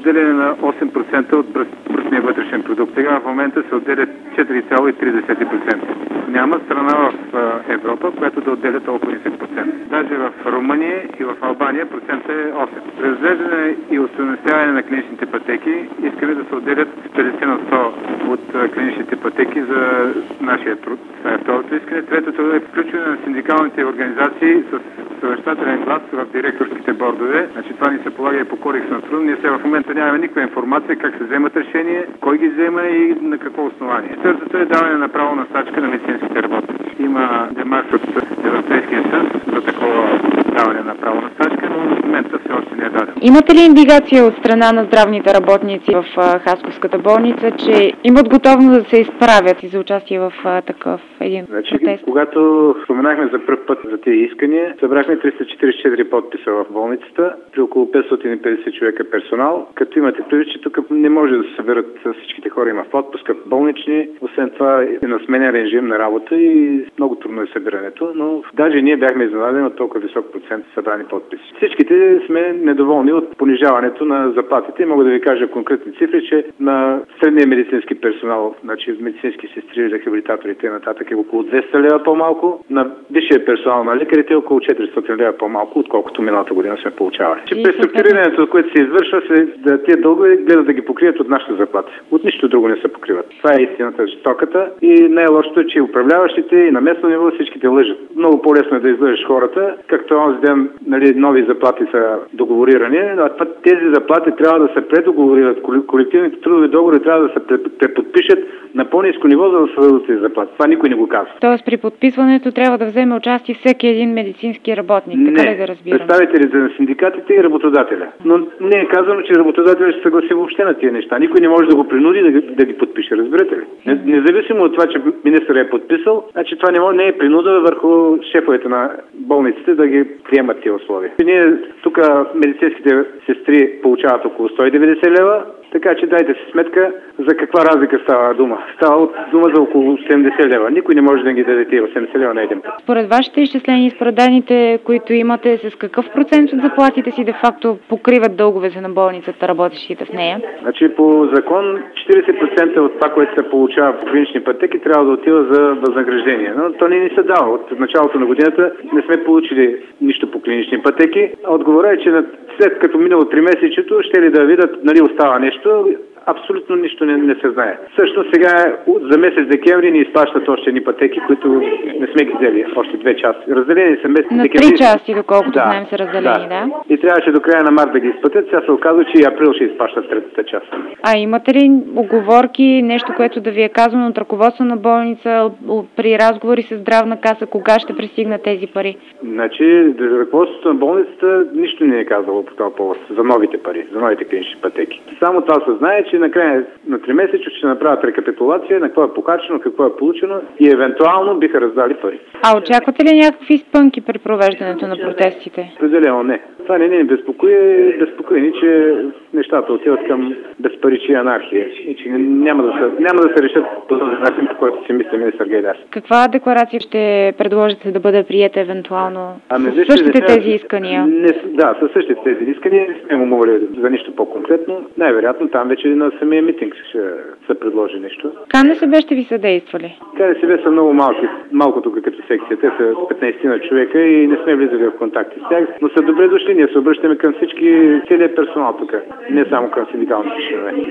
отделяне на 8% от брутния вътрешен продукт. Сега в момента се отделят 4,3%. Няма страна в Европа, която да отделя толкова нисък процент. Даже в Румъния и в Албания процентът е 8. При разглеждане и остойностяване на клиничните пътеки искаме да се отделят 50 на 100 от клиничните пътеки за нашия труд. Това е второто искане. Третото е включване на синдикалните организации с съвещателен глас в директорските бордове. Значи това ни се полага и по кодекс на труд. Ние сега в момента нямаме никаква информация как се вземат решения, кой ги взема и на какво основание. Четвъртото е даване на право на стачка на медицинските работници. Има демарш от Европейския съюз за такова даване на право на стачка, но в момента все още не е даден. Имате ли индикация от страна на здравните работници в Хасковската болница, че имат готовност да се изправят и за участие в такъв един протест? Когато споменахме за пръв път за тези искания, събрахме 344 подписа в болницата при около 550 човека персонал, като имате предвид, че тук не може да се съберат всичките хора, има в отпуска, болнични, освен това е на сменен режим на работа и много трудно е събирането, но даже ние бяхме изненадени от толкова висок процент събрани подписи. Всичките сме недоволни от понижаването на заплатите. Мога да ви кажа конкретни цифри, че на средния медицински персонал, значи медицински сестри, рехабилитаторите и нататък е около 200 лева по-малко, на висшия персонал на лекарите е около 400 лева по-малко, отколкото миналата година сме получавали. Че преструктурирането, което се извършва, тия дългове гледат да ги покрият от нашата заплата. От нищо друго не се покриват. Това е истината, жестоката и най-лошото е, че управляващите и на местно ниво всичките лъжат. Много по-лесно е да излъжеш хората, както онзи ден нови заплати са договорирани, а тези заплати трябва да се предоговорират. Колективните трудови договори трябва да се преподпишат на по-ниско ниво, за да се дадат тези заплати. Това никой не го казва. Тоест при подписването трябва да вземе участие всеки един медицински работник, така ли да разбирам? Представителите на синдикатите и работодателя. Но не е казано, че работодателя ще съгласи въобще на тия неща. Никой не може да го принуди да ги подпише, разбирате ли? Независимо от това, че министърът е подписал, значи това не е принуда върху шефовете на болниците да ги приемат тия условия. Ние тук медицинските сестри получават около 190 лева, така че дайте си сметка за каква разлика става дума. Става дума за около 70 лева. Никой не може да ги даде тия 80 лева на един път. Според вашите изчисления и според данните, които имате, с какъв процент от заплатите си де-факто покриват дълговете на болницата, работещите в нея? Значи по закон 40% от това, което се получава по клинични пътеки, трябва да отива за възнаграждение. Но то не ни се дава. От началото на годината не сме получили нищо по клинични пътеки. Отговорът е, че след като минало 3 месечето, ще ли да видят, нали остава нещо. Абсолютно нищо не се знае. Също сега за месец декември ни изплащат още едни пътеки, които не сме ги взели. Още 2 части. Разделени са месец декември. На 3 части, доколкото знаем, са разделени, да. И трябваше до края на март да ги изплатят. Сега се оказва, че и април ще изплащат третата част. А имате ли уговорки, нещо, което да ви е казано от ръководство на болница, при разговори с здравна каса, кога ще пристигнат тези пари? Значи, ръководството на болницата нищо не е казало по този повод за новите пари, за новите клинични пътеки. Само това се знае, че накрая на 3 месеца ще направят рекапитулация на какво е покачено, какво е получено и евентуално биха раздали пари. А очаквате ли някакви спънки при провеждането на протестите? Определено не. Това не ни безпокои. Безпокои ни, че нещата отиват към безпаричия анархия и че няма да се решат по този начин, по който си мисли министър Гайдар. Каква декларация ще предложите да бъде приета евентуално със същите тези искания? Със същите тези искания. Не сме му молили за нищо по-конкретно. Най-вероятно там вече на самия митинг ще се предложи нещо. КНСБ ще ви съдействали? КНСБ са много малко тук като секция. Те са 15 на човека и не сме влизали в контакти с тях, но са добре дошли. Ние се обръщаме към целият персонал тук, не само към синдикалните членове.